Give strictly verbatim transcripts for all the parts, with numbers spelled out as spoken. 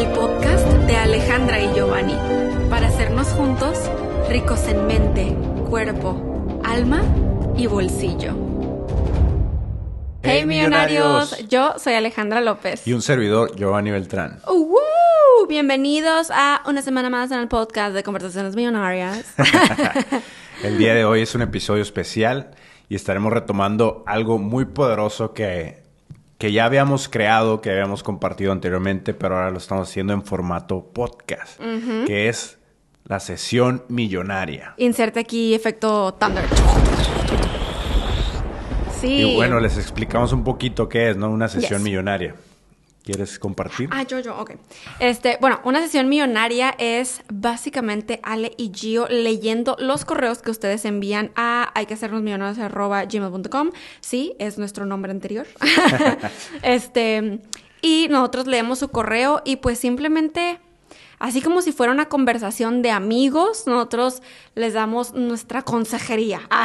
el podcast de Alejandra y Giovanni, para hacernos juntos ricos en mente, cuerpo, alma y bolsillo. Hey, hey millonarios. millonarios, yo soy Alejandra López. Y un servidor, Giovanni Beltrán. Uh, uh, bienvenidos a una semana más en el podcast de Conversaciones Millonarias. El día de hoy es un episodio especial y estaremos retomando algo muy poderoso que, que ya habíamos creado, que habíamos compartido anteriormente, pero ahora lo estamos haciendo en formato podcast, uh-huh. que es la sesión millonaria. Inserte aquí efecto Thunder. Sí. Y bueno, les explicamos un poquito qué es, ¿no? Una sesión yes. millonaria. ¿Quieres compartir? Ah, yo, yo, ok. Este, bueno, una sesión millonaria es básicamente Ale y Gio leyendo los correos que ustedes envían a hayquehacernosmillonarios arroba gmail punto com. Sí, es nuestro nombre anterior. este, y nosotros leemos su correo y pues simplemente, así como si fuera una conversación de amigos, nosotros les damos nuestra consejería. Ah,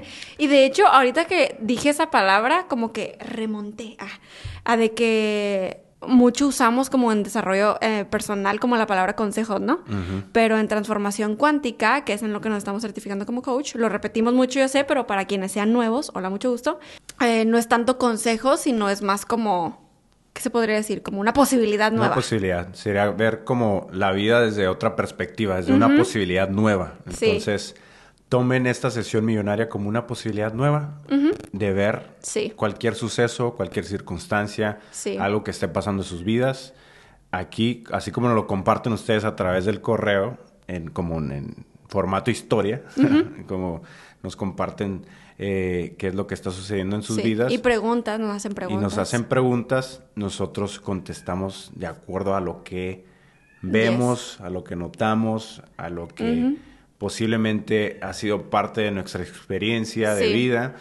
y de hecho, ahorita que dije esa palabra, como que remonté a, a de que mucho usamos como en desarrollo eh, personal como la palabra consejos, ¿no? Uh-huh. Pero en transformación cuántica, que es en lo que nos estamos certificando como coach, lo repetimos mucho, yo sé, pero para quienes sean nuevos, hola, mucho gusto, eh, no es tanto consejos, sino es más como... ¿Qué se podría decir? Como una posibilidad nueva. Una posibilidad. Sería ver como la vida desde otra perspectiva, desde uh-huh. una posibilidad nueva. Entonces, sí. tomen esta sesión millonaria como una posibilidad nueva uh-huh. de ver sí. cualquier suceso, cualquier circunstancia, sí. algo que esté pasando en sus vidas. Aquí, así como nos lo comparten ustedes a través del correo, en como en, en formato historia, uh-huh. como nos comparten... Eh, qué es lo que está sucediendo en sus sí. vidas. Y preguntas, nos hacen preguntas. Y nos hacen preguntas, nosotros contestamos de acuerdo a lo que vemos, yes. a lo que notamos, a lo que uh-huh. posiblemente ha sido parte de nuestra experiencia sí. de vida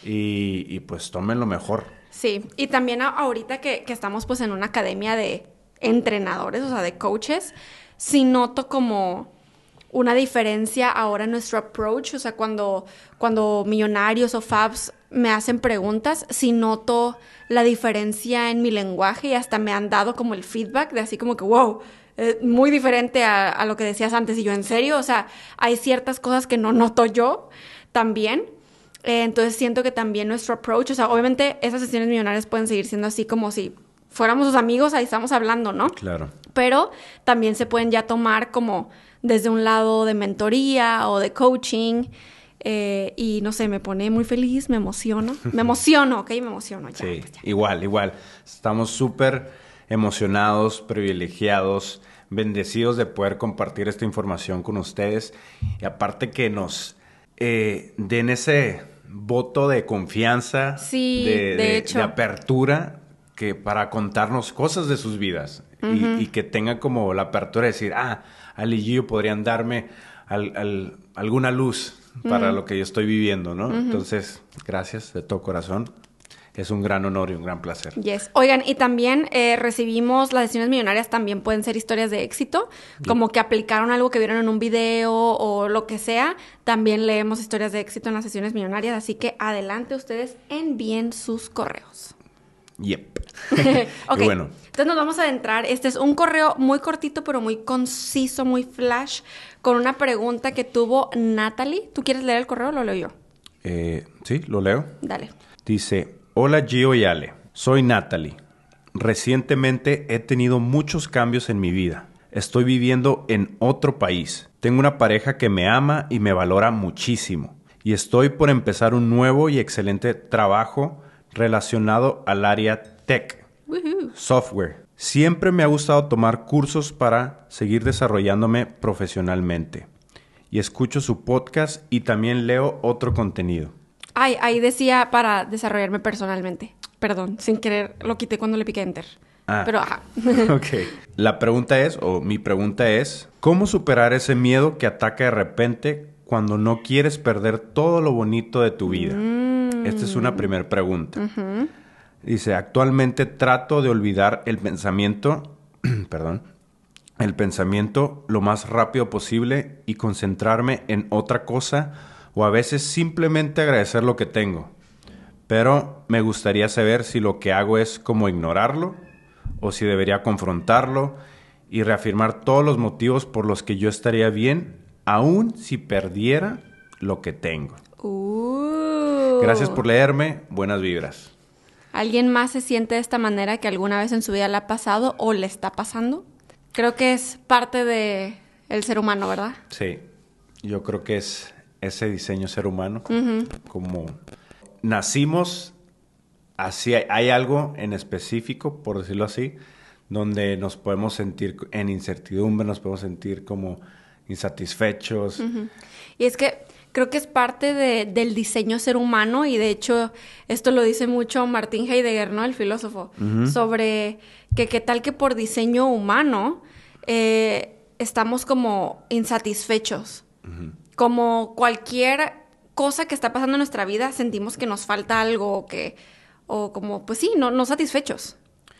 y, y pues tomen lo mejor. Sí, y también ahorita que, que estamos pues en una academia de entrenadores, o sea, de coaches, sí noto como... una diferencia ahora en nuestro approach, o sea, cuando, cuando millonarios o fabs me hacen preguntas, sí noto la diferencia en mi lenguaje y hasta me han dado como el feedback de así como que, wow, eh, muy diferente a, a lo que decías antes. Y yo, ¿en serio? O sea, hay ciertas cosas que no noto yo también. Eh, entonces siento que también nuestro approach, o sea, obviamente esas sesiones millonarias pueden seguir siendo así como si fuéramos sus amigos, ahí estamos hablando, ¿no? Claro. Pero también se pueden ya tomar como... desde un lado de mentoría o de coaching, eh, y no sé, me pone muy feliz, me emociono, me emociono, ¿ok? Me emociono ya. Sí, pues ya. igual, igual. Estamos súper emocionados, privilegiados, bendecidos de poder compartir esta información con ustedes. Y aparte que nos eh, den ese voto de confianza, sí, de, de, de, hecho. de apertura, que para contarnos cosas de sus vidas. Uh-huh. y, y que tengan como la apertura de decir, ah, Ali y Gio podrían darme al, al, alguna luz para uh-huh. lo que yo estoy viviendo, ¿no? Uh-huh. Entonces, gracias de todo corazón. Es un gran honor y un gran placer. Yes. Oigan, y también eh, recibimos las sesiones millonarias, también pueden ser historias de éxito, yeah. como que aplicaron algo que vieron en un video o lo que sea. También leemos historias de éxito en las sesiones millonarias, así que adelante ustedes, envíen sus correos. Yep. Ok, y bueno. Entonces nos vamos a adentrar. Este es un correo muy cortito, pero muy conciso, muy flash, con una pregunta que tuvo Natalie. ¿Tú quieres leer el correo o lo leo yo? Eh, sí, lo leo. Dale. Dice, hola Gio y Ale, soy Natalie. Recientemente he tenido muchos cambios en mi vida. Estoy viviendo en otro país. Tengo una pareja que me ama y me valora muchísimo. Y estoy por empezar un nuevo y excelente trabajo relacionado al área tech, uh-huh. software. Siempre me ha gustado tomar cursos para seguir desarrollándome profesionalmente. Y escucho su podcast y también leo otro contenido. Ay, ahí decía para desarrollarme personalmente. Perdón, sin querer lo quité cuando le piqué enter. Ah, pero ajá. Ok. La pregunta es, o mi pregunta es, ¿cómo superar ese miedo que ataca de repente cuando no quieres perder todo lo bonito de tu vida? Mm. Esta es una primera pregunta. Uh-huh. Dice, actualmente trato de olvidar el pensamiento, perdón, el pensamiento lo más rápido posible y concentrarme en otra cosa o a veces simplemente agradecer lo que tengo. Pero me gustaría saber si lo que hago es como ignorarlo o si debería confrontarlo y reafirmar todos los motivos por los que yo estaría bien, aun si perdiera lo que tengo. Uh. Gracias por leerme. Buenas vibras. ¿Alguien más se siente de esta manera que alguna vez en su vida le ha pasado o le está pasando? Creo que es parte de el ser humano, ¿verdad? Sí, yo creo que es ese diseño ser humano. Uh-huh. Como nacimos, así hay, hay algo en específico, por decirlo así, donde nos podemos sentir en incertidumbre, nos podemos sentir como insatisfechos. Uh-huh. Y es que creo que es parte de, del diseño ser humano, y de hecho esto lo dice mucho Martin Heidegger, ¿no? El filósofo, uh-huh. sobre que qué tal que por diseño humano eh, estamos como insatisfechos. Uh-huh. Como cualquier cosa que está pasando en nuestra vida, sentimos que nos falta algo o que, o como, pues sí, no, no satisfechos.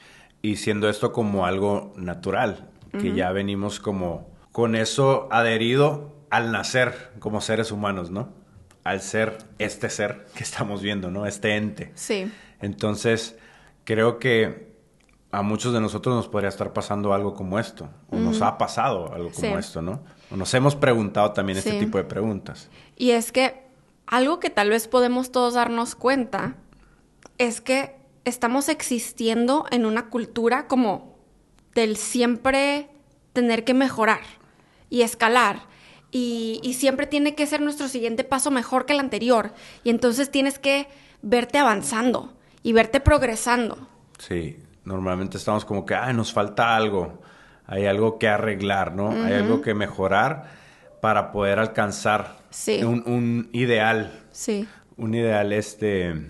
Y siendo esto como algo natural, que uh-huh. ya venimos como con eso adherido al nacer como seres humanos, ¿no? Al ser este ser que estamos viendo, ¿no? Este ente. Sí. Entonces, creo que a muchos de nosotros nos podría estar pasando algo como esto. O uh-huh. nos ha pasado algo como sí. esto, ¿no? O nos hemos preguntado también sí. este tipo de preguntas. Y es que algo que tal vez podemos todos darnos cuenta es que estamos existiendo en una cultura como del siempre tener que mejorar y escalar. Y, y siempre tiene que ser nuestro siguiente paso mejor que el anterior. Y entonces tienes que verte avanzando y verte progresando. Sí, normalmente estamos como que, ay, nos falta algo. Hay algo que arreglar, ¿no? Uh-huh. Hay algo que mejorar para poder alcanzar sí. un, un ideal. Sí. Un ideal este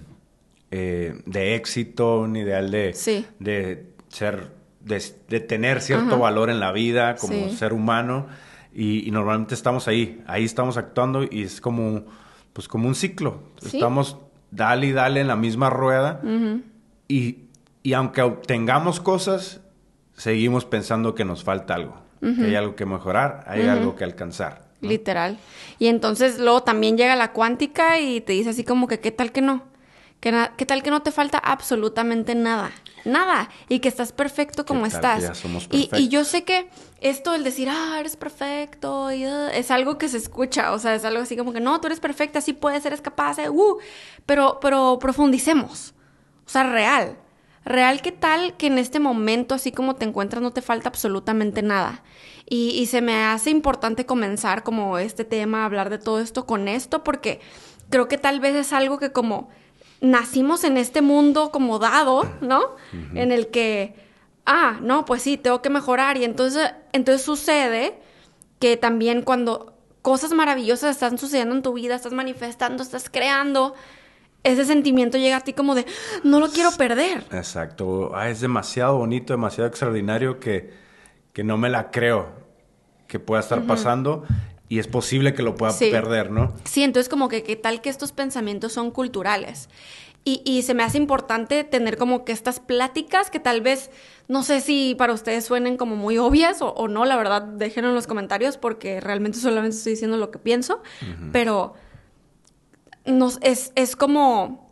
eh, de éxito, un ideal de, sí. de ser, de, de tener cierto uh-huh. valor en la vida como sí. ser humano. Y, y normalmente estamos ahí, ahí estamos actuando y es como, pues como un ciclo. ¿Sí? Estamos dale y dale en la misma rueda uh-huh. y, y aunque obtengamos cosas, seguimos pensando que nos falta algo. Uh-huh. Que hay algo que mejorar, hay uh-huh. algo que alcanzar, ¿no? Literal. Y entonces luego también llega la cuántica y te dice así como que ¿qué tal que no? ¿Qué, na- ¿Qué tal que no te falta absolutamente nada? Nada. Y que estás perfecto como ¿Qué tal estás. que ya somos y, perfectos? y yo sé que esto, el decir, ah, eres perfecto, y, uh, es algo que se escucha. O sea, es algo así como que, no, tú eres perfecta, sí puedes, eres capaz, eh, uh. Pero, pero profundicemos. O sea, real. Real, ¿qué tal que en este momento, así como te encuentras, no te falta absolutamente nada? Y, y se me hace importante comenzar como este tema, hablar de todo esto con esto, porque creo que tal vez es algo que como nacimos en este mundo como dado, ¿no? Uh-huh. En el que, ah, no, pues sí, tengo que mejorar. Y entonces, entonces sucede que también cuando cosas maravillosas están sucediendo en tu vida, estás manifestando, estás creando, ese sentimiento llega a ti como de, no lo quiero perder. Exacto. Ah, es demasiado bonito, demasiado extraordinario que, que no me la creo que pueda estar uh-huh. pasando. Y es posible que lo pueda sí. perder, ¿no? Sí, entonces como que qué tal que estos pensamientos son culturales. Y, y se me hace importante tener como que estas pláticas que tal vez, no sé si para ustedes suenen como muy obvias o, o no, la verdad, déjenlo en los comentarios porque realmente solamente estoy diciendo lo que pienso. Uh-huh. Pero nos, es, es como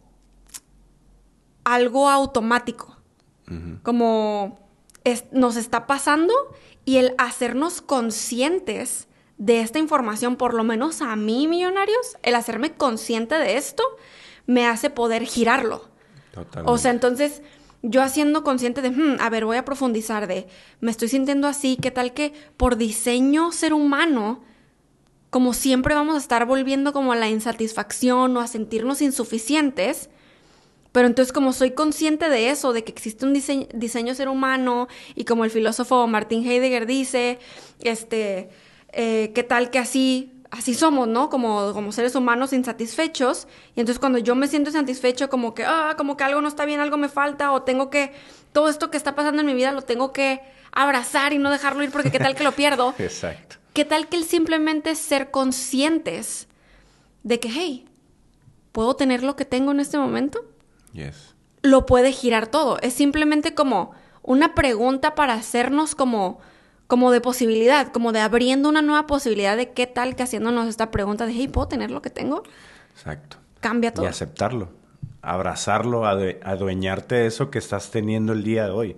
algo automático. Uh-huh. Como es, nos está pasando y el hacernos conscientes de esta información, por lo menos a mí, millonarios, el hacerme consciente de esto me hace poder girarlo. Totalmente. O sea, entonces, yo haciendo consciente de, hmm, a ver, voy a profundizar de, me estoy sintiendo así, ¿qué tal que por diseño ser humano, como siempre vamos a estar volviendo como a la insatisfacción o a sentirnos insuficientes? Pero entonces, como soy consciente de eso, de que existe un diseño, diseño ser humano, y como el filósofo Martin Heidegger dice, este... Eh, qué tal que así, así somos, ¿no? Como, como seres humanos insatisfechos. Y entonces cuando yo me siento insatisfecho, como que, ah, como que algo no está bien, algo me falta, o tengo que, todo esto que está pasando en mi vida lo tengo que abrazar y no dejarlo ir porque qué tal que lo pierdo. Exacto. ¿Qué tal que el simplemente ser conscientes de que, hey, ¿puedo tener lo que tengo en este momento? Yes. Lo puede girar todo. Es simplemente como una pregunta para hacernos como... como de posibilidad, como de abriendo una nueva posibilidad de qué tal que haciéndonos esta pregunta de, hey, ¿puedo tener lo que tengo? Exacto. Cambia todo. Y aceptarlo, abrazarlo, adue- adueñarte de eso que estás teniendo el día de hoy.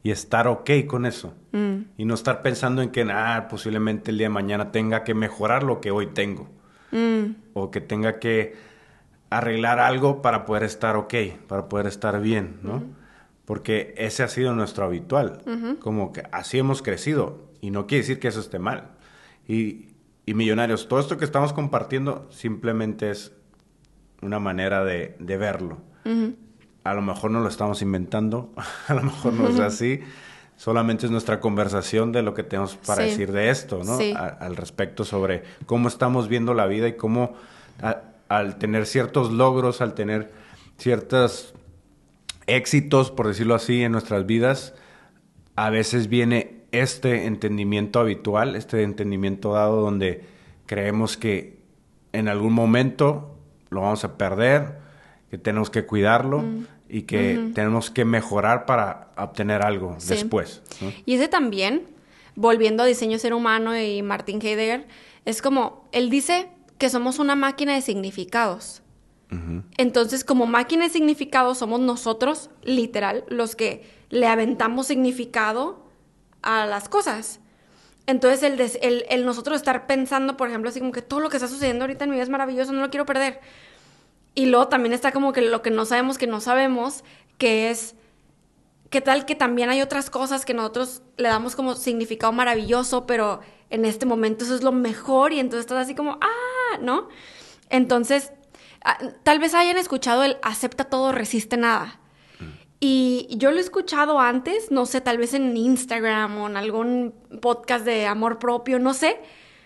y estar ok con eso. Mm. Y no estar pensando en que ah, posiblemente el día de mañana tenga que mejorar lo que hoy tengo. Mm. O que tenga que arreglar algo para poder estar ok, para poder estar bien, ¿no? Mm. Porque ese ha sido nuestro habitual. Uh-huh. Como que así hemos crecido. Y no quiere decir que eso esté mal. Y, y millonarios, todo esto que estamos compartiendo simplemente es una manera de, de verlo. Uh-huh. A lo mejor no lo estamos inventando, a lo mejor no es así, solamente es nuestra conversación de lo que tenemos para sí. decir de esto, ¿no? Sí. A, al respecto sobre cómo estamos viendo la vida y cómo a, al tener ciertos logros, al tener ciertos éxitos, por decirlo así, en nuestras vidas, a veces viene este entendimiento habitual, este entendimiento dado donde creemos que en algún momento lo vamos a perder, que tenemos que cuidarlo mm. y que uh-huh. tenemos que mejorar para obtener algo sí. después, ¿no? Y ese también, volviendo a Diseño Ser Humano y Martin Heidegger, es como, él dice que somos una máquina de significados. Uh-huh. Entonces, como máquina de significados somos nosotros, literal, los que le aventamos significado a las cosas. Entonces, el, des, el, el nosotros estar pensando, por ejemplo, así como que todo lo que está sucediendo ahorita en mi vida es maravilloso, no lo quiero perder. Y luego también está como que lo que no sabemos que no sabemos, que es, ¿qué tal que también hay otras cosas que nosotros le damos como significado maravilloso, pero en este momento eso es lo mejor y entonces estás así como, ¡ah! ¿No? Entonces, tal vez hayan escuchado el acepta todo, resiste nada. Y yo lo he escuchado antes, no sé, tal vez en Instagram o en algún podcast de amor propio, no sé.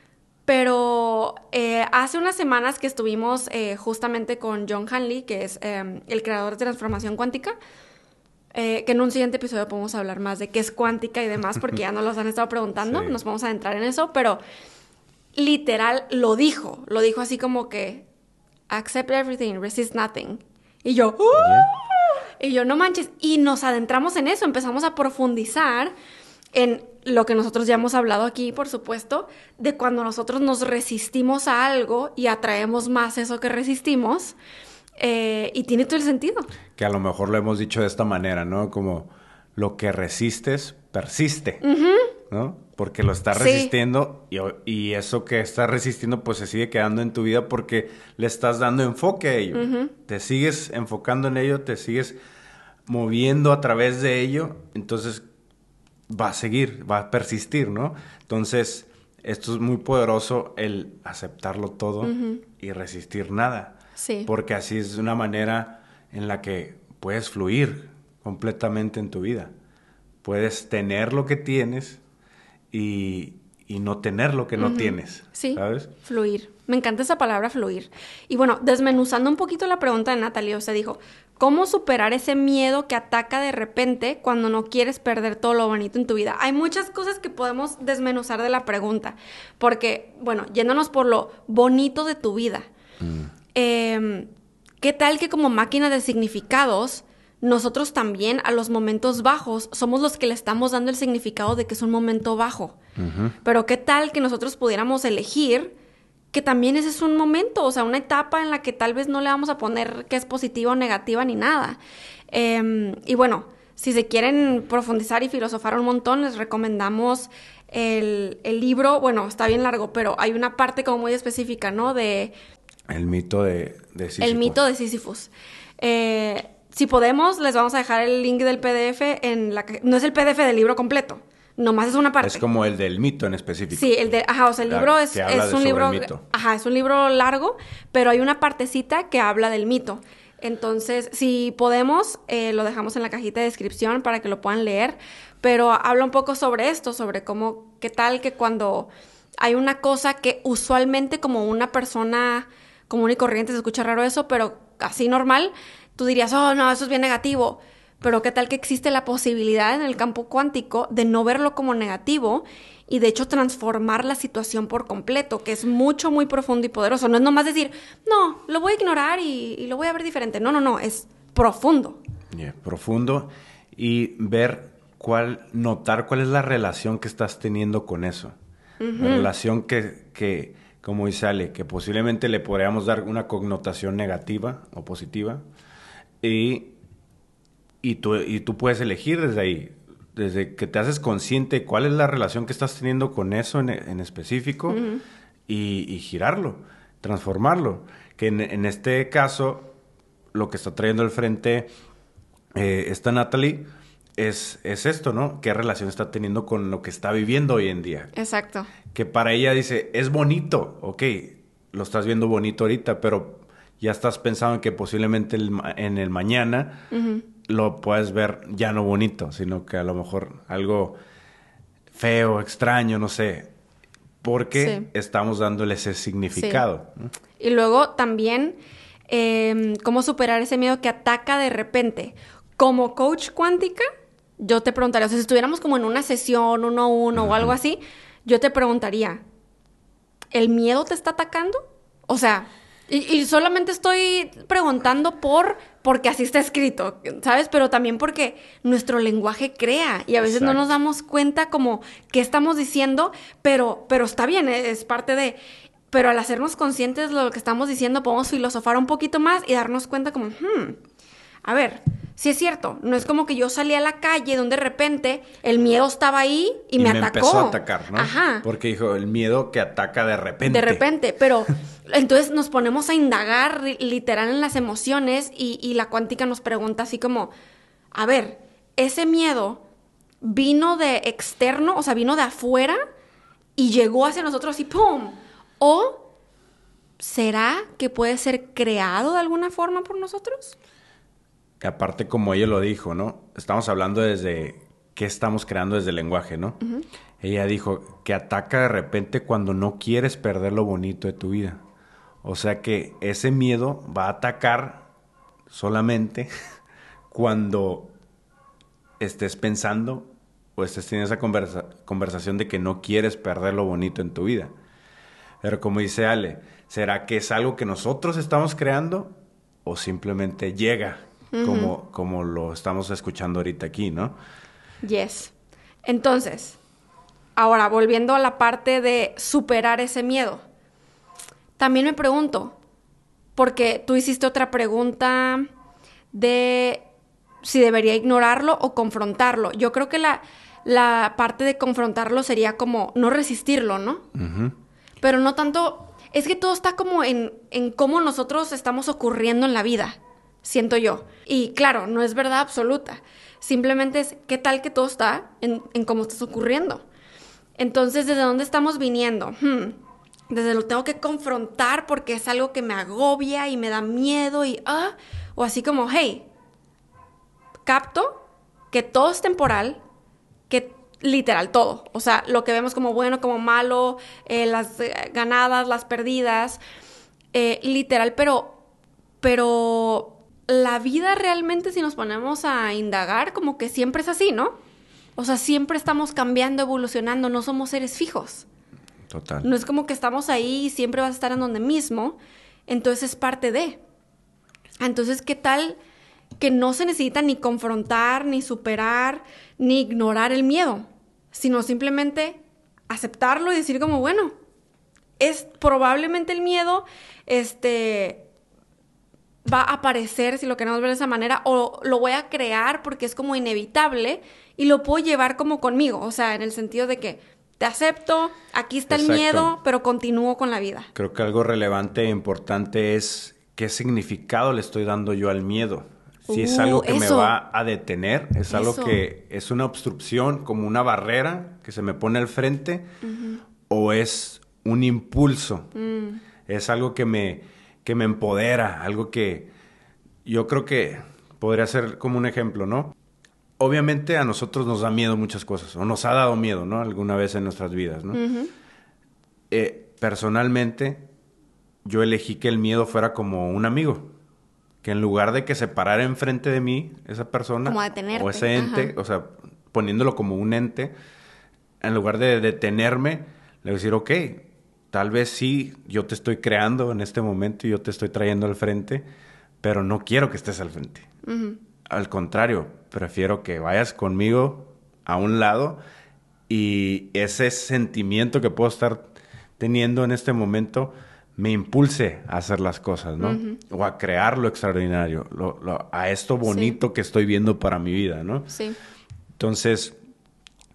Pero eh, hace unas semanas que estuvimos eh, justamente con John Hanley, que es eh, el creador de Transformación Cuántica, eh, que en un siguiente episodio podemos hablar más de qué es cuántica y demás, porque ya nos los han estado preguntando, sí. Nos vamos a adentrar en eso, pero literal lo dijo, lo dijo así como que accept everything, resist nothing. Y yo, ¡uh! Yeah. Y yo, no manches, y nos adentramos en eso, empezamos a profundizar en lo que nosotros ya hemos hablado aquí, por supuesto, de cuando nosotros nos resistimos a algo y atraemos más eso que resistimos, eh, y tiene todo el sentido. Que a lo mejor lo hemos dicho de esta manera, ¿no? Como lo que resistes, persiste, uh-huh. ¿no? Porque lo estás resistiendo sí. y, y eso que estás resistiendo pues se sigue quedando en tu vida porque le estás dando enfoque a ello. Uh-huh. Te sigues enfocando en ello, te sigues moviendo a través de ello, entonces va a seguir, va a persistir, ¿no? Entonces, esto es muy poderoso, el aceptarlo todo uh-huh. y resistir nada. Sí. Porque así es una manera en la que puedes fluir completamente en tu vida. Puedes tener lo que tienes y, y no tener lo que uh-huh. no tienes, sí, ¿sabes? Fluir. Me encanta esa palabra, fluir. Y bueno, desmenuzando un poquito la pregunta de Natalie, o sea, dijo, ¿cómo superar ese miedo que ataca de repente cuando no quieres perder todo lo bonito en tu vida? Hay muchas cosas que podemos desmenuzar de la pregunta, porque, bueno, yéndonos por lo bonito de tu vida, mm. eh, ¿qué tal que como máquina de significados, nosotros también a los momentos bajos somos los que le estamos dando el significado de que es un momento bajo? Uh-huh. Pero ¿qué tal que nosotros pudiéramos elegir que también ese es un momento, o sea, una etapa en la que tal vez no le vamos a poner que es positiva o negativa ni nada? Eh, y bueno, si se quieren profundizar y filosofar un montón, les recomendamos el, el libro, bueno, está bien largo, pero hay una parte como muy específica, ¿no? De... El mito de, de Sísifo. El mito de Sísifos. Eh, si podemos, les vamos a dejar el link del P D F en la... No es el P D F del libro completo. Nomás es una parte. Es como el del mito en específico. Sí, el de, ajá, o sea, el libro es, es un libro, ajá, es un libro largo, pero hay una partecita que habla del mito. Entonces, si podemos, eh, lo dejamos en la cajita de descripción para que lo puedan leer, pero habla un poco sobre esto, sobre cómo, qué tal que cuando hay una cosa que usualmente como una persona común y corriente, se escucha raro eso, pero así normal, tú dirías, oh, no, eso es bien negativo. Pero qué tal que existe la posibilidad en el campo cuántico de no verlo como negativo y de hecho transformar la situación por completo, que es mucho, muy profundo y poderoso. No es nomás decir, no, lo voy a ignorar y, y lo voy a ver diferente. No, no, no, es profundo. Yeah, profundo y ver cuál, notar cuál es la relación que estás teniendo con eso. Uh-huh. La relación que, que, como dice Ale, que posiblemente le podríamos dar una connotación negativa o positiva y... Y tú, y tú puedes elegir desde ahí. desde que te haces consciente de cuál es la relación que estás teniendo con eso en, en específico uh-huh. y, y girarlo, transformarlo. Que en, en este caso, lo que está trayendo al frente eh, esta Natalie es, es esto, ¿no? ¿Qué relación está teniendo con lo que está viviendo hoy en día? Exacto. Que para ella dice, es bonito, ok, lo estás viendo bonito ahorita, pero ya estás pensando en que posiblemente el, en el mañana uh-huh. lo puedes ver ya no bonito, sino que a lo mejor algo feo, extraño, no sé, porque sí. estamos dándole ese significado. Sí. Y luego también, eh, cómo superar ese miedo que ataca de repente. Como coach cuántica, yo te preguntaría, o sea, si estuviéramos como en una sesión uno a uno uh-huh. o algo así, yo te preguntaría, ¿el miedo te está atacando? O sea, y, y solamente estoy preguntando por porque así está escrito, ¿sabes? Pero también porque nuestro lenguaje crea y a veces Exacto. no nos damos cuenta como qué estamos diciendo, pero, pero está bien, es parte de... Pero al hacernos conscientes de lo que estamos diciendo, podemos filosofar un poquito más y darnos cuenta como, hmm, a ver... Sí es cierto, no es como que yo salí a la calle donde de repente el miedo estaba ahí y, y me, me atacó. empezó a atacar, ¿no? Ajá. Porque dijo, el miedo que ataca de repente. De repente, pero entonces nos ponemos a indagar literal en las emociones y, y la cuántica nos pregunta así como, a ver, ¿ese miedo vino de externo, o sea, vino de afuera y llegó hacia nosotros y ¡pum! ¿O será que puede ser creado de alguna forma por nosotros? Que aparte, como ella lo dijo, ¿no? Estamos hablando desde qué estamos creando desde el lenguaje, ¿no? Uh-huh. Ella dijo que ataca de repente cuando no quieres perder lo bonito de tu vida. O sea que ese miedo va a atacar solamente cuando estés pensando o estés teniendo esa conversa- conversación de que no quieres perder lo bonito en tu vida. Pero como dice Ale, ¿será que es algo que nosotros estamos creando o simplemente llega? Uh-huh. Como, como lo estamos escuchando ahorita aquí, ¿no? Yes. Entonces, ahora volviendo a la parte de superar ese miedo, también me pregunto, porque tú hiciste otra pregunta de si debería ignorarlo o confrontarlo. Yo creo que la, la parte de confrontarlo sería como no resistirlo, ¿no? Uh-huh. Pero no tanto... Es que todo está como en, en cómo nosotros estamos ocurriendo en la vida. Siento yo. Y claro, no es verdad absoluta. Simplemente es qué tal que todo está en, en cómo estás ocurriendo. Entonces, ¿desde dónde estamos viniendo? Hmm. Desde lo tengo que confrontar porque es algo que me agobia y me da miedo y... ah O así como, hey, capto que todo es temporal, que literal todo. O sea, lo que vemos como bueno, como malo, eh, las eh, ganadas, las perdidas, eh, literal, pero... pero... la vida realmente, si nos ponemos a indagar, como que siempre es así, ¿no? O sea, siempre estamos cambiando, evolucionando, no somos seres fijos. Total. No es como que estamos ahí y siempre vas a estar en donde mismo, entonces es parte de. Entonces, ¿qué tal que no se necesita ni confrontar, ni superar, ni ignorar el miedo? Sino simplemente aceptarlo y decir como, bueno, es probablemente el miedo, este... va a aparecer, si lo queremos ver de esa manera, o lo voy a crear porque es como inevitable y lo puedo llevar como conmigo, o sea, en el sentido de que te acepto, aquí está Exacto. el miedo, pero continúo con la vida. Creo que algo relevante e importante es qué significado le estoy dando yo al miedo. Si uh, es algo que eso. me va a detener, es eso. algo que es una obstrucción, como una barrera que se me pone al frente, uh-huh. o es un impulso, mm. es algo que me... que me empodera, algo que yo creo que podría ser como un ejemplo, ¿no? Obviamente a nosotros nos da miedo muchas cosas, o nos ha dado miedo, ¿no? Alguna vez en nuestras vidas, ¿no? Uh-huh. Eh, personalmente, yo elegí que el miedo fuera como un amigo, que en lugar de que se parara enfrente de mí esa persona, como detenerte. O ese ente, Ajá. o sea, poniéndolo como un ente, en lugar de detenerme, le voy a decir, ok, tal vez sí, yo te estoy creando en este momento y yo te estoy trayendo al frente, pero no quiero que estés al frente. Uh-huh. Al contrario, prefiero que vayas conmigo a un lado y ese sentimiento que puedo estar teniendo en este momento me impulse a hacer las cosas, ¿no? Uh-huh. O a crear lo extraordinario, lo, lo, a esto bonito sí. que estoy viendo para mi vida, ¿no? Sí. Entonces,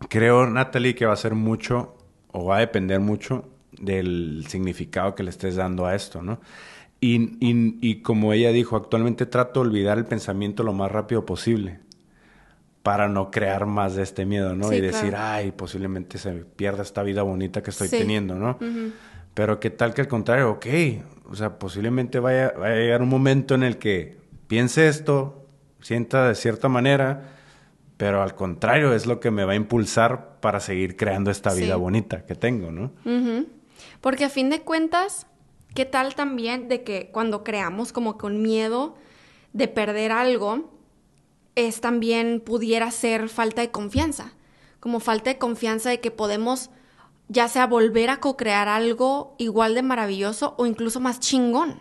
creo, Natalie, que va a ser mucho o va a depender mucho del significado que le estés dando a esto, ¿no? Y, y, y como ella dijo, actualmente trato de olvidar el pensamiento lo más rápido posible para no crear más de este miedo, ¿no? Sí, y decir, claro. ay, posiblemente se pierda esta vida bonita que estoy Sí. teniendo, ¿no? Uh-huh. Pero qué tal que al contrario, ok, o sea, posiblemente vaya, vaya a llegar un momento en el que piense esto, sienta de cierta manera, pero al contrario es lo que me va a impulsar para seguir creando esta Sí. vida bonita que tengo, ¿no? Uh-huh. Porque a fin de cuentas, ¿qué tal también de que cuando creamos como con miedo de perder algo, es también pudiera ser falta de confianza? Como falta de confianza de que podemos ya sea volver a co-crear algo igual de maravilloso o incluso más chingón.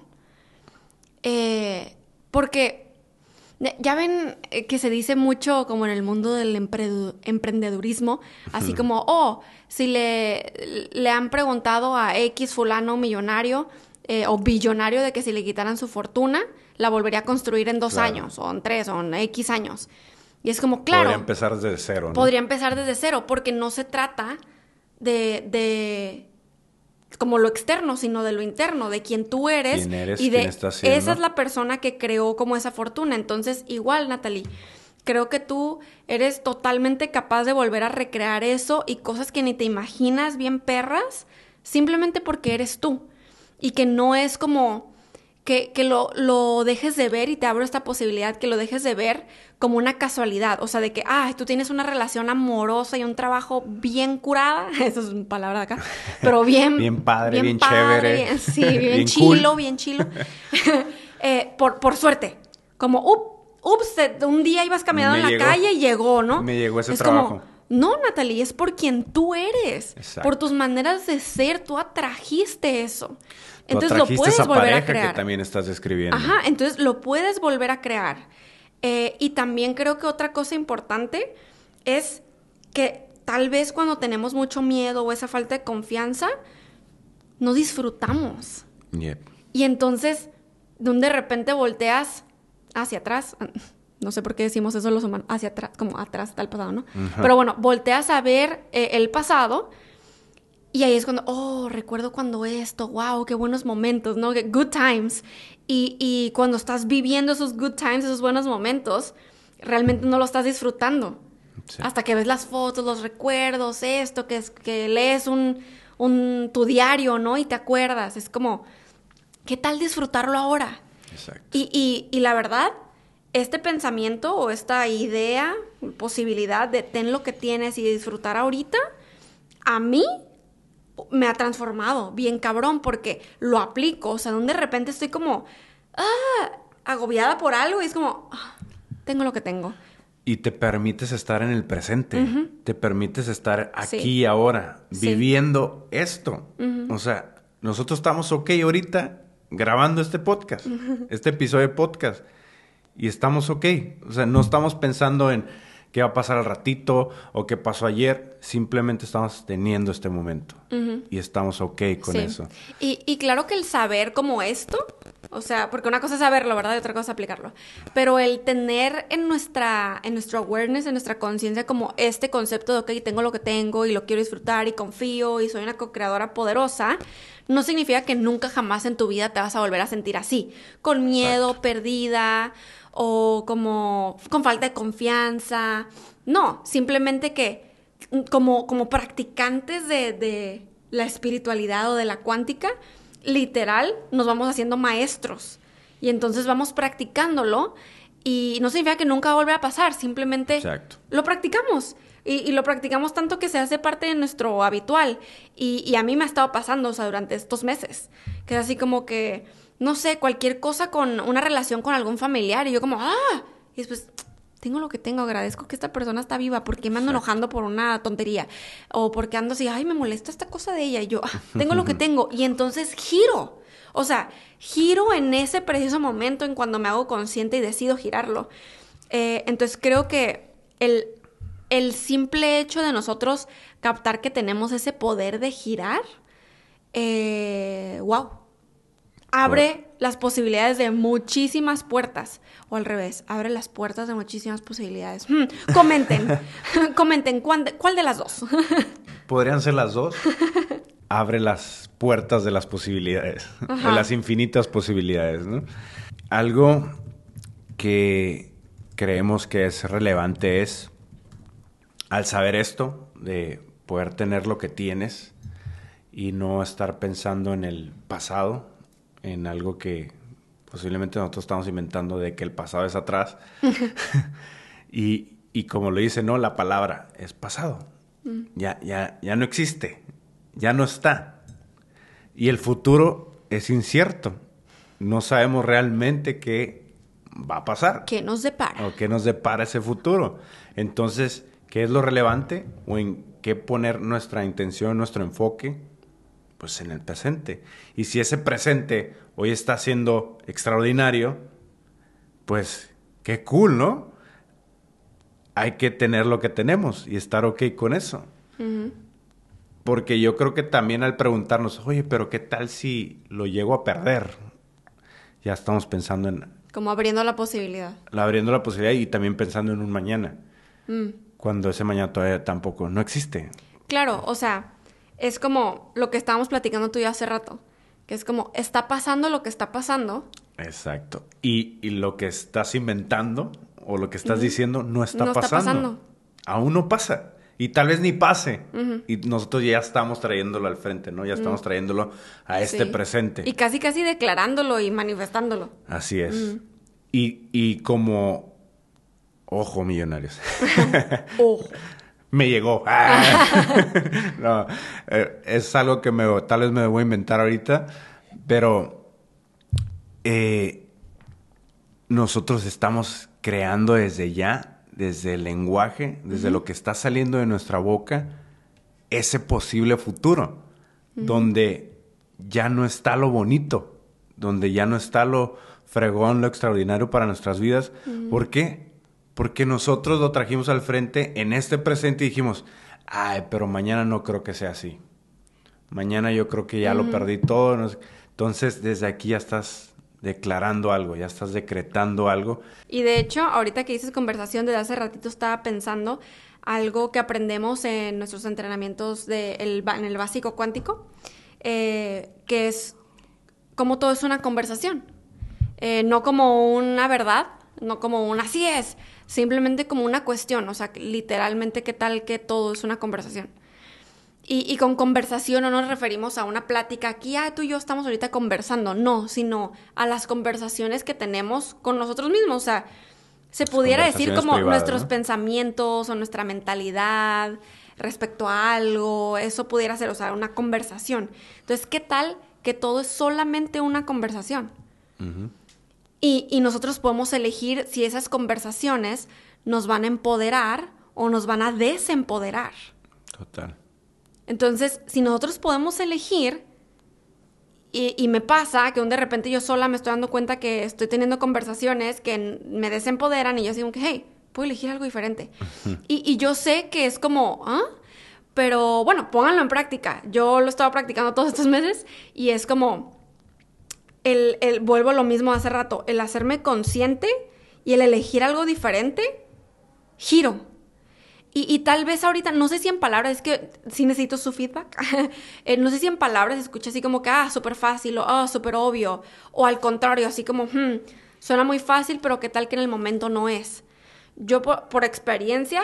Eh, porque ya ven que se dice mucho como en el mundo del empre- emprendedurismo, así como, oh, si le, le han preguntado a X fulano millonario eh, o billonario de que si le quitaran su fortuna, la volvería a construir en dos Claro. años o en tres o en X años. Y es como, claro, Podría empezar desde cero, ¿no? podría empezar desde cero, porque no se trata de, de como lo externo, sino de lo interno, de quién tú eres. ¿Quién eres? Y de ¿Quién estás siendo? esa es la persona que creó como esa fortuna. Entonces, igual, Natalie, creo que tú eres totalmente capaz de volver a recrear eso y cosas que ni te imaginas bien perras, simplemente porque eres tú. Y que no es como que, que lo, lo dejes de ver, y te abro esta posibilidad, que lo dejes de ver como una casualidad. O sea, de que, ah, tú tienes una relación amorosa y un trabajo bien curada. Esa es una palabra de acá. Pero bien... Bien padre, bien padre, chévere. bien- sí, bien, Bien chilo, cool. bien chilo. eh, por, por suerte. Como, up, ups, te- un día ibas caminando Me en la llegó. calle y llegó, ¿no? Me llegó ese es trabajo. Como, no, Natalie, es por quien tú eres. Exacto. Por tus maneras de ser, tú atrajiste eso. Tú Entonces lo atrajiste puedes esa volver a pareja crear. que también estás describiendo. Ajá, entonces lo puedes volver a crear. Eh, y también creo que otra cosa importante es que tal vez cuando tenemos mucho miedo o esa falta de confianza, no disfrutamos. Yep. Y entonces, donde de repente volteas hacia atrás, no sé por qué decimos eso los humanos, hacia atrás, como atrás está el pasado, ¿no? Ajá. Pero bueno, volteas a ver eh, el pasado. Y ahí es cuando, oh, recuerdo cuando esto, wow, qué buenos momentos, ¿no? Good times. Y, y cuando estás viviendo esos good times, esos buenos momentos, realmente no lo estás disfrutando. Sí. Hasta que ves las fotos, los recuerdos, esto, que, es, que lees un, un, tu diario, ¿no? Y te acuerdas. Es como, ¿qué tal disfrutarlo ahora? Exacto. Y, y, y la verdad, este pensamiento o esta idea, posibilidad de ten lo que tienes y disfrutar ahorita, a mí me ha transformado bien cabrón porque lo aplico. O sea, donde de repente estoy como ah, agobiada por algo y es como ah, tengo lo que tengo. Y te permites estar en el presente. Uh-huh. Te permites estar aquí Sí. y ahora, Sí. viviendo esto. Uh-huh. O sea, nosotros estamos ok ahorita grabando este podcast, uh-huh. este episodio de podcast. Y estamos ok. O sea, no estamos pensando en qué va a pasar al ratito o qué pasó ayer. Simplemente estamos teniendo este momento. Uh-huh. Y estamos ok con sí. eso. Y, y claro que el saber como esto, o sea, porque una cosa es saberlo, ¿verdad? Y otra cosa es aplicarlo. Pero el tener en nuestra, en nuestro awareness, en nuestra conciencia como este concepto de, ok, tengo lo que tengo y lo quiero disfrutar y confío y soy una co-creadora poderosa, no significa que nunca jamás en tu vida te vas a volver a sentir así. Con miedo, exacto, perdida o como con falta de confianza. No, simplemente que como, como practicantes de, de la espiritualidad o de la cuántica, literal, nos vamos haciendo maestros. Y entonces vamos practicándolo y no significa que nunca va a volver a pasar, simplemente exacto, lo practicamos. Y, y lo practicamos tanto que se hace parte de nuestro habitual. Y, y a mí me ha estado pasando, o sea, durante estos meses. Que es así como que, no sé, cualquier cosa con una relación con algún familiar. Y yo como, ¡ah! Y después, tengo lo que tengo, agradezco que esta persona está viva. ¿Por qué me ando exacto, enojando por una tontería? O porque ando así, ay, me molesta esta cosa de ella. Y yo, ah, tengo lo que tengo. Y entonces giro. O sea, giro en ese preciso momento en cuando me hago consciente y decido girarlo. Eh, entonces creo que el... El simple hecho de nosotros captar que tenemos ese poder de girar, eh, wow, abre wow. las posibilidades de muchísimas puertas. O al revés, abre las puertas de muchísimas posibilidades. Hmm, comenten, comenten, ¿cuál de, ¿cuál de las dos? ¿Podrían ser las dos? Abre las puertas de las posibilidades, Ajá. de las infinitas posibilidades, ¿no? Algo que creemos que es relevante es, al saber esto, de poder tener lo que tienes y no estar pensando en el pasado, en algo que posiblemente nosotros estamos inventando de que el pasado es atrás. y, y como lo dice, no, la palabra es pasado. Mm. Ya, ya, ya no existe, ya no está. Y el futuro es incierto. No sabemos realmente qué va a pasar. ¿Qué nos depara? O qué nos depara ese futuro. Entonces, ¿qué es lo relevante? ¿O en qué poner nuestra intención, nuestro enfoque? Pues en el presente. Y si ese presente hoy está siendo extraordinario, pues qué cool, ¿no? Hay que tener lo que tenemos y estar ok con eso. Uh-huh. Porque yo creo que también al preguntarnos, oye, pero ¿qué tal si lo llego a perder? Ya estamos pensando en... Como abriendo la posibilidad. Abriendo la posibilidad y también pensando en un mañana. Mm. Cuando ese mañana todavía tampoco no existe. Claro, o sea, es como lo que estábamos platicando tú y yo hace rato. Que es como, está pasando lo que está pasando. Exacto. Y, y lo que estás inventando o lo que estás uh-huh. diciendo no está no pasando. Está pasando. Aún no pasa. Y tal vez ni pase. Uh-huh. Y nosotros ya estamos trayéndolo al frente, ¿no? Ya estamos uh-huh. trayéndolo a este sí. presente. Y casi, casi declarándolo y manifestándolo. Así es. Uh-huh. Y, y como... Ojo, millonarios. Ojo. Me llegó. Ah. No, eh, es algo que me, tal vez me voy a inventar ahorita, pero eh, nosotros estamos creando desde ya, desde el lenguaje, desde uh-huh. lo que está saliendo de nuestra boca, ese posible futuro, uh-huh. donde ya no está lo bonito, donde ya no está lo fregón, lo extraordinario para nuestras vidas. Uh-huh. ¿Por qué? Porque nosotros lo trajimos al frente en este presente y dijimos, ay, pero mañana no creo que sea así. Mañana yo creo que ya uh-huh. lo perdí todo. No sé. Entonces, desde aquí ya estás declarando algo, ya estás decretando algo. Y de hecho, ahorita que dices conversación, desde hace ratito estaba pensando algo que aprendemos en nuestros entrenamientos de el, en el básico cuántico, eh, que es como todo es una conversación. Eh, no como una verdad, no como un así es, simplemente como una cuestión, o sea, literalmente qué tal que todo es una conversación. Y, y con conversación no nos referimos a una plática aquí, ah, tú y yo estamos ahorita conversando, no, sino a las conversaciones que tenemos con nosotros mismos, o sea, se pudiera decir como privadas, nuestros ¿no? pensamientos o nuestra mentalidad respecto a algo, eso pudiera ser, o sea, una conversación. Entonces, ¿qué tal que todo es solamente una conversación? Uh-huh. Y, y nosotros podemos elegir si esas conversaciones nos van a empoderar o nos van a desempoderar. Total. Entonces, si nosotros podemos elegir, y, y me pasa que un de repente yo sola me estoy dando cuenta que estoy teniendo conversaciones que me desempoderan y yo digo que, hey, puedo elegir algo diferente. Uh-huh. y, y yo sé que es como, ¿ah? Pero bueno, pónganlo en práctica. Yo lo he estado practicando todos estos meses y es como... El, el, vuelvo a lo mismo hace rato, el hacerme consciente y el elegir algo diferente, giro. Y, y tal vez ahorita, no sé si en palabras, es que sí necesito su feedback, eh, no sé si en palabras escucha así como que, ah, súper fácil, o ah, súper obvio, o al contrario, así como, hmm, suena muy fácil, pero qué tal que en el momento no es. Yo por, por experiencia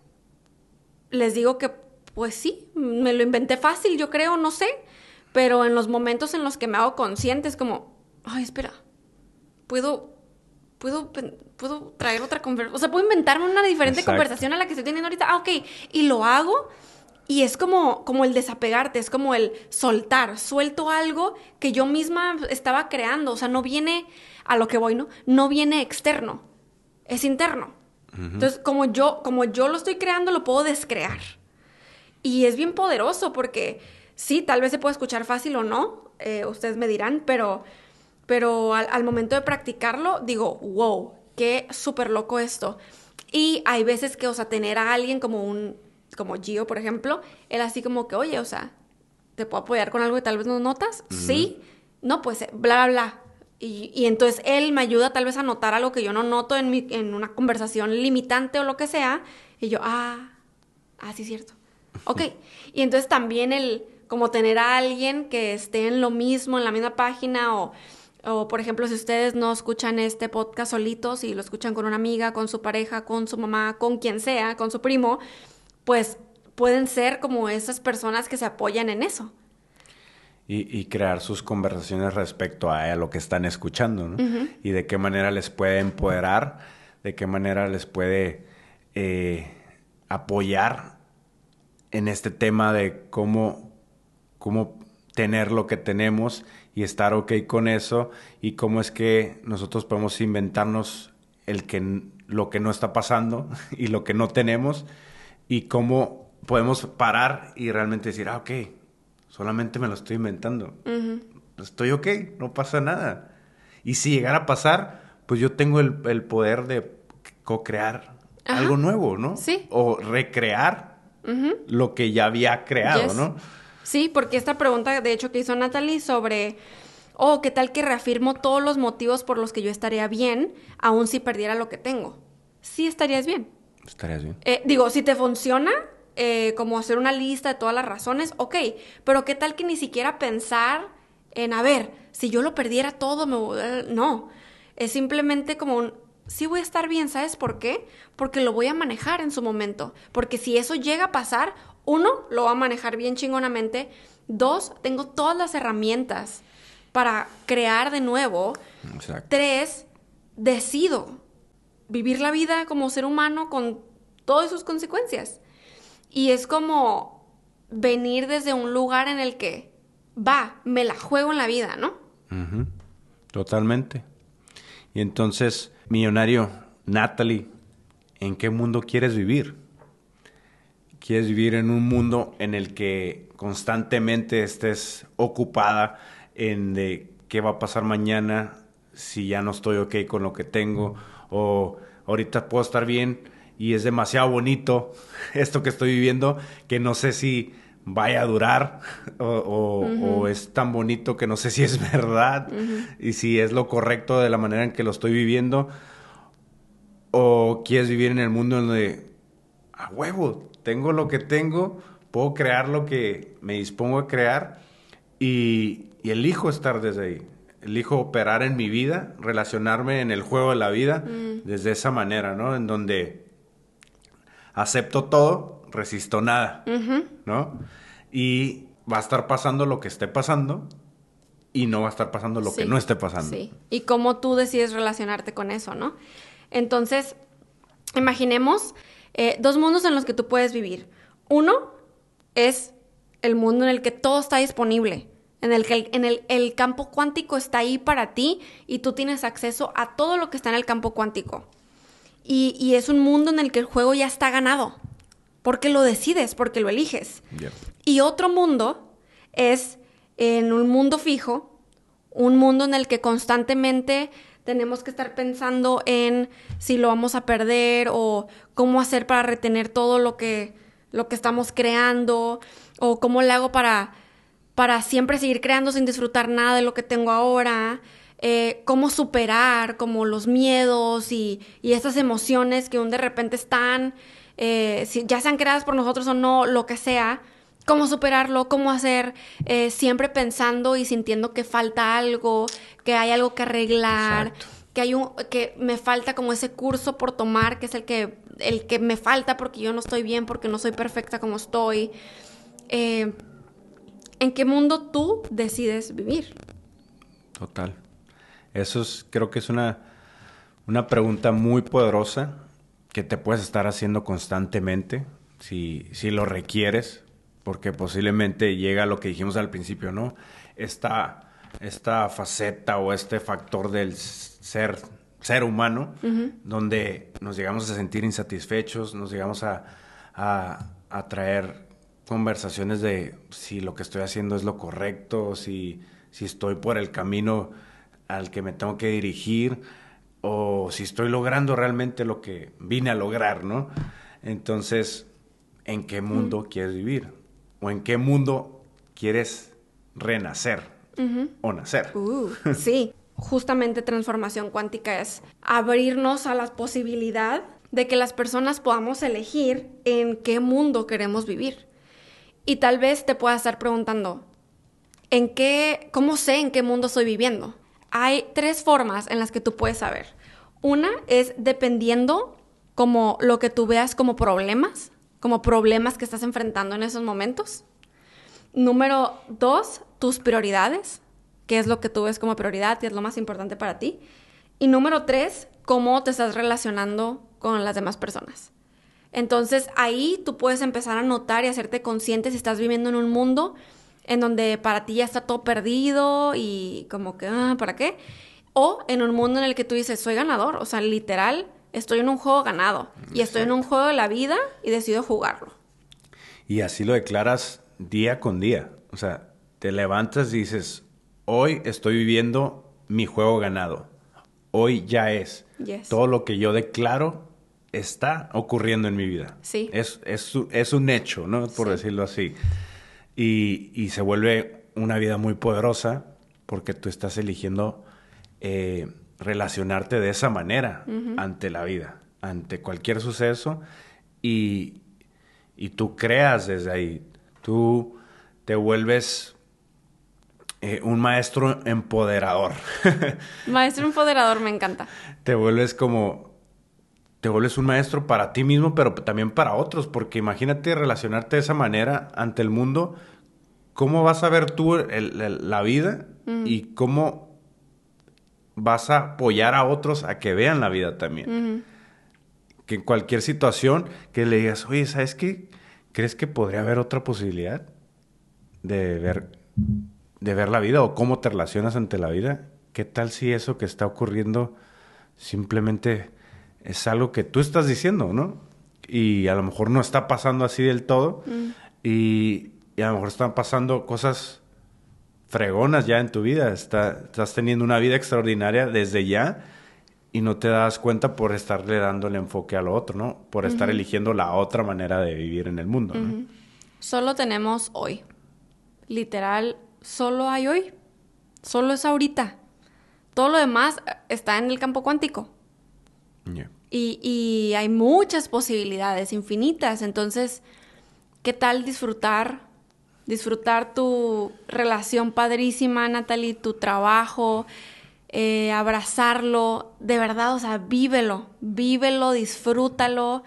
les digo que, pues sí, me lo inventé fácil, yo creo, no sé, pero en los momentos en los que me hago consciente es como, ay, espera, puedo, puedo, puedo traer otra conversación, o sea, puedo inventarme una diferente Exacto. conversación a la que estoy teniendo ahorita, ah, ok, y lo hago, y es como, como el desapegarte, es como el soltar, suelto algo que yo misma estaba creando, o sea, no viene a lo que voy, ¿no? No viene externo, es interno. Uh-huh. Entonces, como yo, como yo lo estoy creando, lo puedo descrear. Y es bien poderoso porque, sí, tal vez se puede escuchar fácil o no, eh, ustedes me dirán, pero... Pero al, al momento de practicarlo, digo, wow, qué súper loco esto. Y hay veces que, o sea, tener a alguien como un, como Gio, por ejemplo, él así como que, oye, o sea, ¿te puedo apoyar con algo que tal vez no notas? Uh-huh. Sí. No, pues, bla, bla, bla. Y, y entonces él me ayuda tal vez a notar algo que yo no noto en, mi, en una conversación limitante o lo que sea. Y yo, ah, ah, sí es cierto. Ok. Y entonces también el, como tener a alguien que esté en lo mismo, en la misma página o... O, por ejemplo, si ustedes no escuchan este podcast solitos y lo escuchan con una amiga, con su pareja, con su mamá, con quien sea, con su primo, pues pueden ser como esas personas que se apoyan en eso. Y, y crear sus conversaciones respecto a, a lo que están escuchando, ¿no? Uh-huh. Y de qué manera les puede empoderar, de qué manera les puede eh, apoyar en este tema de cómo, cómo tener lo que tenemos y estar ok con eso, y cómo es que nosotros podemos inventarnos el que, lo que no está pasando y lo que no tenemos, y cómo podemos parar y realmente decir, ah, ok, solamente me lo estoy inventando. Uh-huh. Estoy ok, no pasa nada. Y si llegara a pasar, pues yo tengo el, el poder de co-crear Ajá. algo nuevo, ¿no? Sí. O recrear uh-huh. lo que ya había creado, yes. ¿no? Sí, porque esta pregunta, de hecho, que hizo Natalie sobre, oh, ¿qué tal que reafirmo todos los motivos por los que yo estaría bien, aun si perdiera lo que tengo? Sí estarías bien. Estarías bien. Eh, digo, si te funciona, eh, como hacer una lista de todas las razones, ok. Pero ¿qué tal que ni siquiera pensar en, a ver, si yo lo perdiera todo, me... no. Es simplemente como un, sí voy a estar bien, ¿sabes por qué? Porque lo voy a manejar en su momento. Porque si eso llega a pasar... Uno, lo va a manejar bien chingonamente. Dos, tengo todas las herramientas para crear de nuevo. Exacto. Tres, decido vivir la vida como ser humano con todas sus consecuencias. Y es como venir desde un lugar en el que, va, me la juego en la vida, ¿no? Uh-huh. Totalmente. Y entonces, millonario, Natalie, ¿en qué mundo quieres vivir? ¿Quieres vivir en un mundo en el que constantemente estés ocupada en de qué va a pasar mañana si ya no estoy ok con lo que tengo? O ahorita puedo estar bien y es demasiado bonito esto que estoy viviendo que no sé si vaya a durar o, o, uh-huh. o es tan bonito que no sé si es verdad uh-huh. y si es lo correcto de la manera en que lo estoy viviendo. O quieres vivir en el mundo en donde a huevo, tengo lo que tengo, puedo crear lo que me dispongo a crear y, y elijo estar desde ahí. Elijo operar en mi vida, relacionarme en el juego de la vida mm. desde esa manera, ¿no? En donde acepto todo, resisto nada, uh-huh. ¿no? Y va a estar pasando lo que esté pasando y no va a estar pasando lo sí. que no esté pasando. Sí, y cómo tú decides relacionarte con eso, ¿no? Entonces, imaginemos... Eh, dos mundos en los que tú puedes vivir. Uno es el mundo en el que todo está disponible, en el que el, en el, el campo cuántico está ahí para ti y tú tienes acceso a todo lo que está en el campo cuántico. Y, y es un mundo en el que el juego ya está ganado, porque lo decides, porque lo eliges. Yeah. Y otro mundo es en un mundo fijo, un mundo en el que constantemente... tenemos que estar pensando en si lo vamos a perder o cómo hacer para retener todo lo que, lo que estamos creando o cómo le hago para, para siempre seguir creando sin disfrutar nada de lo que tengo ahora, eh, cómo superar como los miedos y, y esas emociones que un de repente están, eh, si, ya sean creadas por nosotros o no, lo que sea. Cómo superarlo, cómo hacer, eh, siempre pensando y sintiendo que falta algo, que hay algo que arreglar, Exacto. que hay un, que me falta como ese curso por tomar, que es el que, el que me falta porque yo no estoy bien, porque no soy perfecta como estoy. Eh, ¿En qué mundo tú decides vivir? Total. Eso es, creo que es una, una pregunta muy poderosa que te puedes estar haciendo constantemente si, si lo requieres. Porque posiblemente llega lo que dijimos al principio, ¿no? Esta, esta faceta o este factor del ser, ser humano, uh-huh. donde nos llegamos a sentir insatisfechos, nos llegamos a, a, a traer conversaciones de si lo que estoy haciendo es lo correcto, si, si estoy por el camino al que me tengo que dirigir, o si estoy logrando realmente lo que vine a lograr, ¿no? Entonces, ¿en qué mundo uh-huh. quieres vivir? ¿O en qué mundo quieres renacer uh-huh. o nacer? Uh, sí. justamente transformación cuántica es abrirnos a la posibilidad de que las personas podamos elegir en qué mundo queremos vivir. Y tal vez te puedas estar preguntando, ¿en qué, cómo sé en qué mundo estoy viviendo? Hay tres formas en las que tú puedes saber. Una es dependiendo como lo que tú veas como problemas, como problemas que estás enfrentando en esos momentos. Número dos, tus prioridades, qué es lo que tú ves como prioridad y es lo más importante para ti. Y número tres, cómo te estás relacionando con las demás personas. Entonces ahí tú puedes empezar a notar y hacerte consciente si estás viviendo en un mundo en donde para ti ya está todo perdido y como que, ah, ¿para qué? O en un mundo en el que tú dices, soy ganador, o sea, literal, estoy en un juego ganado. Y estoy en un juego de la vida y decido jugarlo. Y así lo declaras día con día. O sea, te levantas y dices, hoy estoy viviendo mi juego ganado. Hoy ya es. Yes. Todo lo que yo declaro está ocurriendo en mi vida. Sí. Es, es, es un hecho, ¿no? Por sí. decirlo así. Y, y se vuelve una vida muy poderosa porque tú estás eligiendo eh, relacionarte de esa manera uh-huh. ante la vida, ante cualquier suceso. Y, y tú creas desde ahí. Tú te vuelves eh, un maestro empoderador. Maestro empoderador, me encanta. Te vuelves como... Te vuelves un maestro para ti mismo, pero también para otros. Porque imagínate relacionarte de esa manera ante el mundo. ¿Cómo vas a ver tú el, el, la vida? Uh-huh. Y cómo vas a apoyar a otros a que vean la vida también. Uh-huh. Que en cualquier situación que le digas, oye, ¿sabes qué? ¿Crees que podría haber otra posibilidad de ver, de ver la vida? ¿O cómo te relacionas ante la vida? ¿Qué tal si eso que está ocurriendo simplemente es algo que tú estás diciendo, ¿no? Y a lo mejor no está pasando así del todo. Mm. Y, y a lo mejor están pasando cosas fregonas ya en tu vida. Está, estás teniendo una vida extraordinaria desde ya y no te das cuenta por estarle dando el enfoque a lo otro, ¿no? Por uh-huh. estar eligiendo la otra manera de vivir en el mundo, uh-huh. ¿no? Solo tenemos hoy. Literal, solo hay hoy. Solo es ahorita. Todo lo demás está en el campo cuántico. Yeah. Y, y hay muchas posibilidades, infinitas. Entonces, ¿qué tal disfrutar? Disfrutar tu relación padrísima, Natalie, tu trabajo, eh, abrazarlo. De verdad, o sea, vívelo. Vívelo, disfrútalo.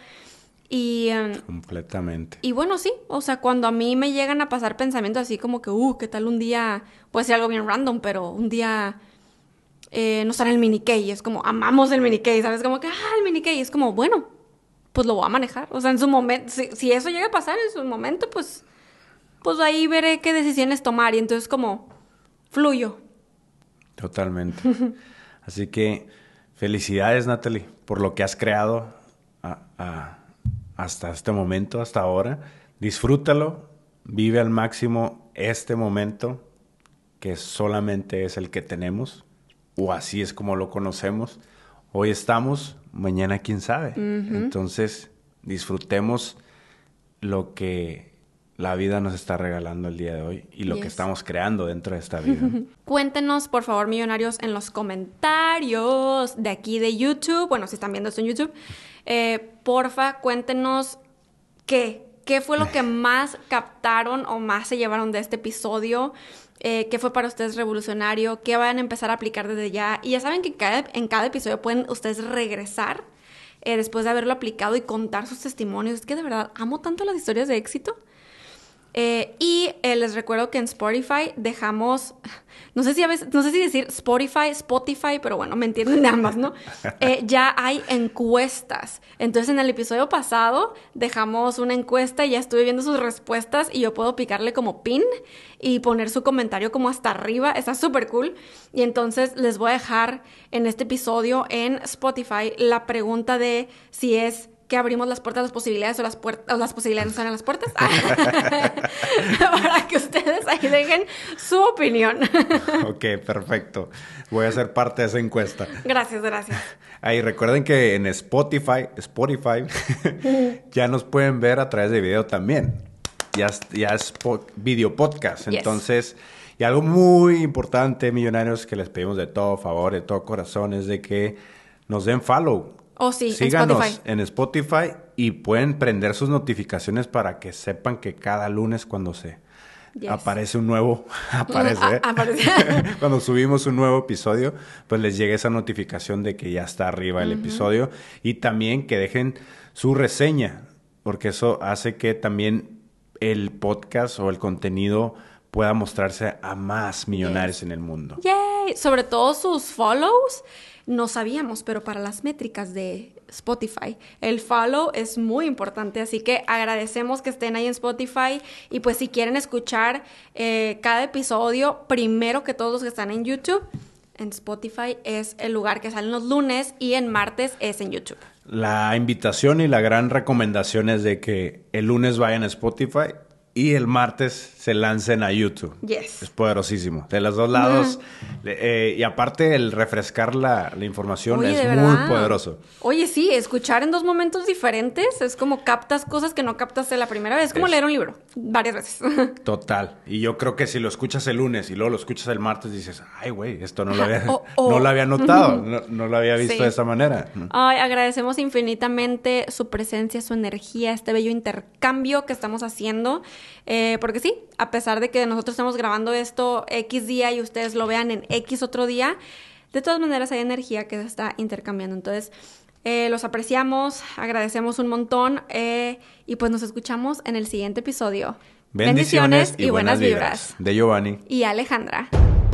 Y, um, completamente. Y bueno, sí. O sea, cuando a mí me llegan a pasar pensamientos así como que, uh, ¿qué tal un día? Puede ser algo bien random, pero un día... Eh, no estar en el mini-K, es como, amamos el mini-K, ¿sabes? Como que, ah, el mini-K, es como, bueno, pues lo voy a manejar. O sea, en su momento, si, si eso llega a pasar en su momento, pues, pues ahí veré qué decisiones tomar. Y entonces como, fluyo. Totalmente. Así que, felicidades, Natalie, por lo que has creado a, a, hasta este momento, hasta ahora. Disfrútalo, vive al máximo este momento, que solamente es el que tenemos. O así es como lo conocemos. Hoy estamos, mañana quién sabe. Uh-huh. Entonces, disfrutemos lo que la vida nos está regalando el día de hoy y lo yes. que estamos creando dentro de esta vida. Cuéntenos, por favor, millonarios, en los comentarios de aquí de YouTube. Bueno, si están viendo esto en YouTube, eh, porfa, cuéntenos qué. ¿Qué fue lo que más captaron o más se llevaron de este episodio? Eh, ¿Qué fue para ustedes revolucionario? ¿Qué van a empezar a aplicar desde ya? Y ya saben que en cada, en cada episodio pueden ustedes regresar eh, después de haberlo aplicado y contar sus testimonios. Es que de verdad amo tanto las historias de éxito. Eh, y eh, les recuerdo que en Spotify dejamos, no sé si a veces, no sé si decir Spotify, Spotify, pero bueno, me entienden de ambas, ¿no? Eh, ya hay encuestas. Entonces en el episodio pasado dejamos una encuesta y ya estuve viendo sus respuestas y yo puedo picarle como pin y poner su comentario como hasta arriba. Está súper cool. Y entonces les voy a dejar en este episodio en Spotify la pregunta de si es que abrimos las puertas a las posibilidades o las, puert- o las posibilidades no están en las puertas. Para que ustedes ahí dejen su opinión. Ok, perfecto. Voy a ser parte de esa encuesta. Gracias, gracias. Ahí recuerden que en Spotify, Spotify ya nos pueden ver a través de video también. Ya, ya es po- video podcast. Yes. Entonces Y algo muy importante, millonarios, que les pedimos de todo favor, de todo corazón, es de que nos den follow. Oh, sí, Síganos en Spotify. en Spotify y pueden prender sus notificaciones para que sepan que cada lunes cuando se yes. aparece un nuevo... aparece, ¿eh? A- aparece. Cuando subimos un nuevo episodio, pues les llega esa notificación de que ya está arriba el uh-huh. episodio. Y también que dejen su reseña, porque eso hace que también el podcast o el contenido pueda mostrarse a más millonarios yes. en el mundo. ¡Yay! Sobre todo sus follows, no sabíamos, pero para las métricas de Spotify, el follow es muy importante, así que agradecemos que estén ahí en Spotify y pues si quieren escuchar eh, cada episodio, primero que todos los que están en YouTube, en Spotify es el lugar que salen los lunes y en martes es en YouTube. La invitación y la gran recomendación es de que el lunes vayan a Spotify y el martes se lancen a YouTube. Yes. Es poderosísimo. De los dos lados. Uh-huh. eh, y aparte, el refrescar la, la información Oye, es muy poderoso. Oye, sí, escuchar en dos momentos diferentes es como captas cosas que no captaste la primera vez. Es como es. leer un libro varias veces. Total. Y yo creo que si lo escuchas el lunes y luego lo escuchas el martes, dices, ay, güey, esto no lo había, oh, oh. no lo había notado. no, no lo había visto sí. de esa manera. Ay, agradecemos infinitamente su presencia, su energía, este bello intercambio que estamos haciendo. Eh, porque sí, a pesar de que nosotros estamos grabando esto X día y ustedes lo vean en X otro día, de todas maneras hay energía que se está intercambiando. Entonces, eh, los apreciamos, agradecemos un montón eh, y pues nos escuchamos en el siguiente episodio. Bendiciones, Bendiciones y, y buenas vibras. vibras. De Giovanni y Alejandra.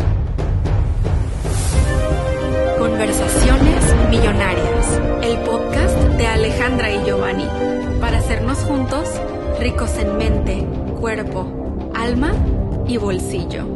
Conversaciones Millonarias, el podcast de Alejandra y Giovanni, para hacernos juntos ricos en mente, cuerpo, alma y bolsillo.